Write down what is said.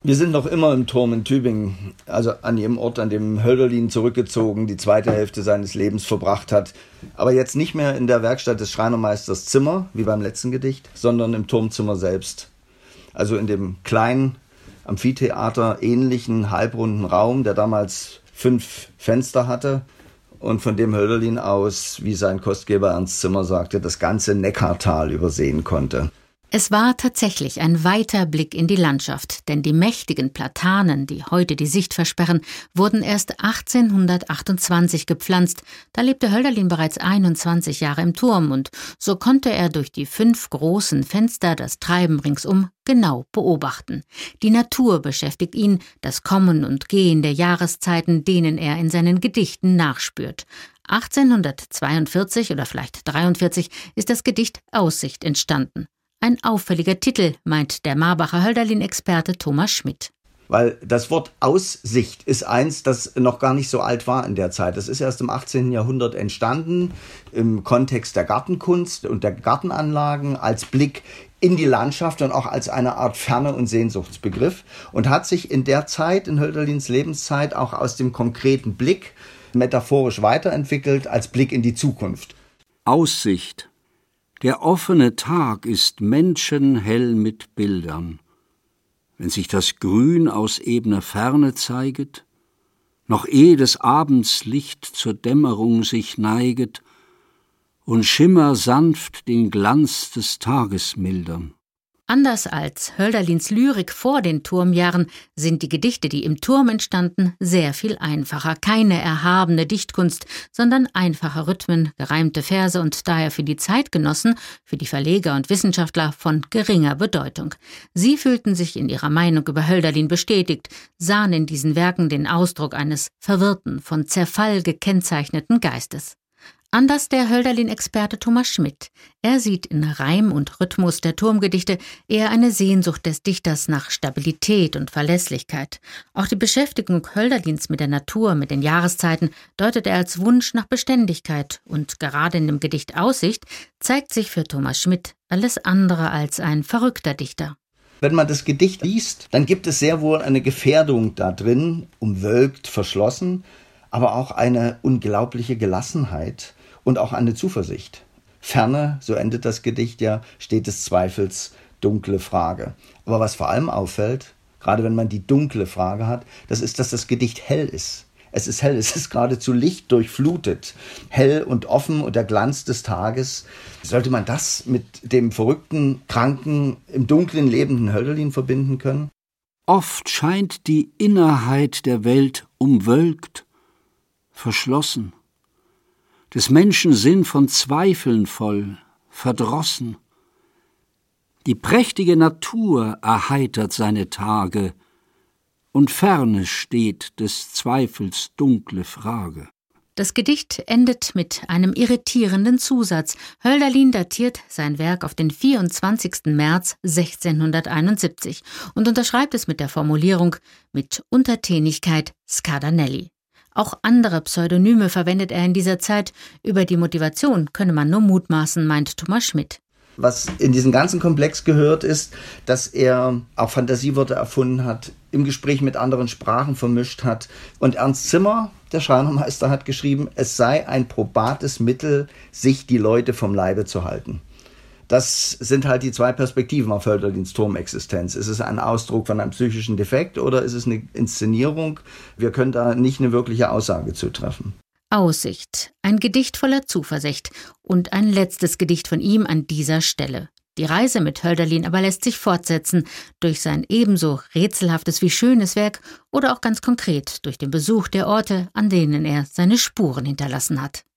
Wir sind noch immer im Turm in Tübingen, also an dem Ort, an dem Hölderlin zurückgezogen die zweite Hälfte seines Lebens verbracht hat. Aber jetzt nicht mehr in der Werkstatt des Schreinermeisters Zimmer, wie beim letzten Gedicht, sondern im Turmzimmer selbst. Also in dem kleinen, Amphitheater ähnlichen halbrunden Raum, der damals 5 Fenster hatte und von dem Hölderlin aus, wie sein Kostgeber Ernst Zimmer sagte, das ganze Neckartal übersehen konnte. Es war tatsächlich ein weiter Blick in die Landschaft, denn die mächtigen Platanen, die heute die Sicht versperren, wurden erst 1828 gepflanzt. Da lebte Hölderlin bereits 21 Jahre im Turm und so konnte er durch die 5 großen Fenster das Treiben ringsum genau beobachten. Die Natur beschäftigt ihn, das Kommen und Gehen der Jahreszeiten, denen er in seinen Gedichten nachspürt. 1842 oder vielleicht 43 ist das Gedicht Aussicht entstanden. Ein auffälliger Titel, meint der Marbacher Hölderlin-Experte Thomas Schmidt. Weil das Wort Aussicht ist eins, das noch gar nicht so alt war in der Zeit. Das ist erst im 18. Jahrhundert entstanden, im Kontext der Gartenkunst und der Gartenanlagen, als Blick in die Landschaft und auch als eine Art Ferne- und Sehnsuchtsbegriff und hat sich in der Zeit, in Hölderlins Lebenszeit, auch aus dem konkreten Blick metaphorisch weiterentwickelt als Blick in die Zukunft. Aussicht. Der offene Tag ist menschenhell mit Bildern. Wenn sich das Grün aus ebner Ferne zeiget, noch ehe des Abends Licht zur Dämmerung sich neiget und Schimmer sanft den Glanz des Tages mildern. Anders als Hölderlins Lyrik vor den Turmjahren sind die Gedichte, die im Turm entstanden, sehr viel einfacher. Keine erhabene Dichtkunst, sondern einfache Rhythmen, gereimte Verse und daher für die Zeitgenossen, für die Verleger und Wissenschaftler von geringer Bedeutung. Sie fühlten sich in ihrer Meinung über Hölderlin bestätigt, sahen in diesen Werken den Ausdruck eines verwirrten, von Zerfall gekennzeichneten Geistes. Anders der Hölderlin-Experte Thomas Schmidt. Er sieht in Reim und Rhythmus der Turmgedichte eher eine Sehnsucht des Dichters nach Stabilität und Verlässlichkeit. Auch die Beschäftigung Hölderlins mit der Natur, mit den Jahreszeiten, deutet er als Wunsch nach Beständigkeit. Und gerade in dem Gedicht Aussicht zeigt sich für Thomas Schmidt alles andere als ein verrückter Dichter. Wenn man das Gedicht liest, dann gibt es sehr wohl eine Gefährdung da drin, umwölkt, verschlossen, aber auch eine unglaubliche Gelassenheit und auch eine Zuversicht. Ferne, so endet das Gedicht ja, steht des Zweifels dunkle Frage. Aber was vor allem auffällt, gerade wenn man die dunkle Frage hat, das ist, dass das Gedicht hell ist. Es ist hell, es ist geradezu lichtdurchflutet, hell und offen und der Glanz des Tages. Sollte man das mit dem verrückten, kranken, im Dunklen lebenden Hölderlin verbinden können? Oft scheint die Innerheit der Welt umwölkt, verschlossen, des Menschen Sinn von Zweifeln voll, verdrossen. Die prächtige Natur erheitert seine Tage, und ferne steht des Zweifels dunkle Frage. Das Gedicht endet mit einem irritierenden Zusatz. Hölderlin datiert sein Werk auf den 24. März 1671 und unterschreibt es mit der Formulierung mit Untertänigkeit Scardanelli. Auch andere Pseudonyme verwendet er in dieser Zeit. Über die Motivation könne man nur mutmaßen, meint Thomas Schmidt. Was in diesen ganzen Komplex gehört, ist, dass er auch Fantasiewörter erfunden hat, im Gespräch mit anderen Sprachen vermischt hat. Und Ernst Zimmer, der Schreinermeister, hat geschrieben, es sei ein probates Mittel, sich die Leute vom Leibe zu halten. Das sind halt die 2 Perspektiven auf Hölderlins Turmexistenz. Ist es ein Ausdruck von einem psychischen Defekt oder ist es eine Inszenierung? Wir können da nicht eine wirkliche Aussage zutreffen. Aussicht, ein Gedicht voller Zuversicht und ein letztes Gedicht von ihm an dieser Stelle. Die Reise mit Hölderlin aber lässt sich fortsetzen durch sein ebenso rätselhaftes wie schönes Werk oder auch ganz konkret durch den Besuch der Orte, an denen er seine Spuren hinterlassen hat.